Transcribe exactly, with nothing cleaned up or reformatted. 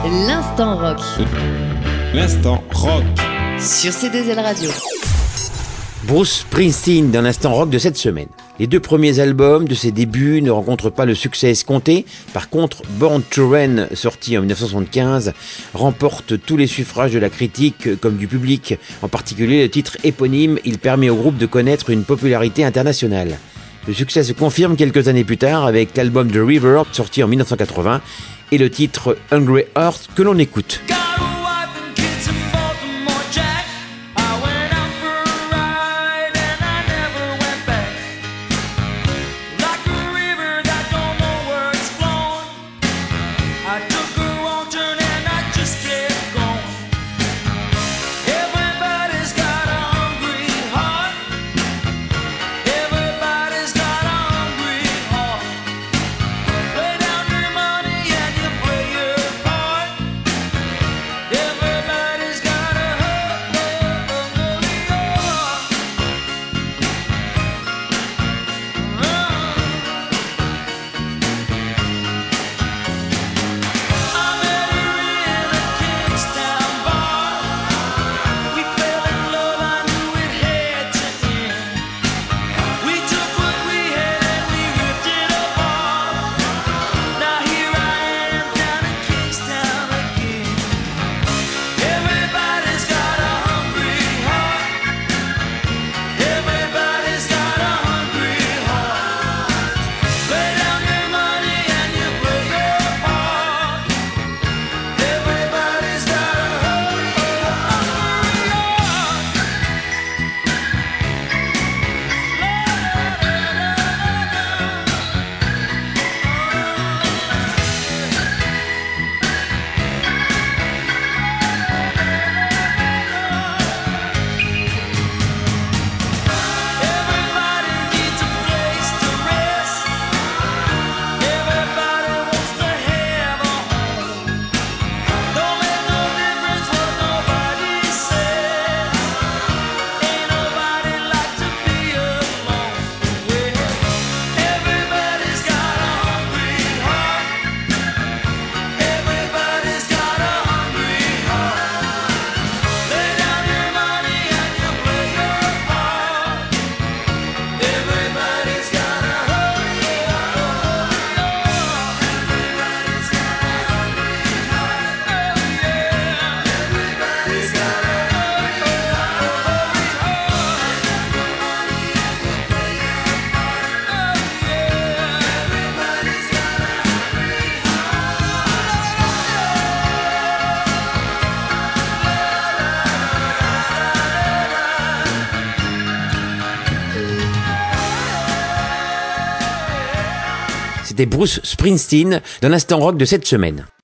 L'instant rock. L'instant rock. Sur C deux L Radio. Bruce Springsteen dans l'instant rock de cette semaine. Les deux premiers albums de ses débuts ne rencontrent pas le succès escompté. Par contre, Born to Run, sorti en dix-neuf cent soixante-quinze, remporte tous les suffrages de la critique comme du public. En particulier, le titre éponyme, il permet au groupe de connaître une popularité internationale. Le succès se confirme quelques années plus tard avec l'album The River, sorti en dix-neuf cent quatre-vingts, et le titre Hungry Heart que l'on écoute. C'était Bruce Springsteen dans l'instant rock de cette semaine.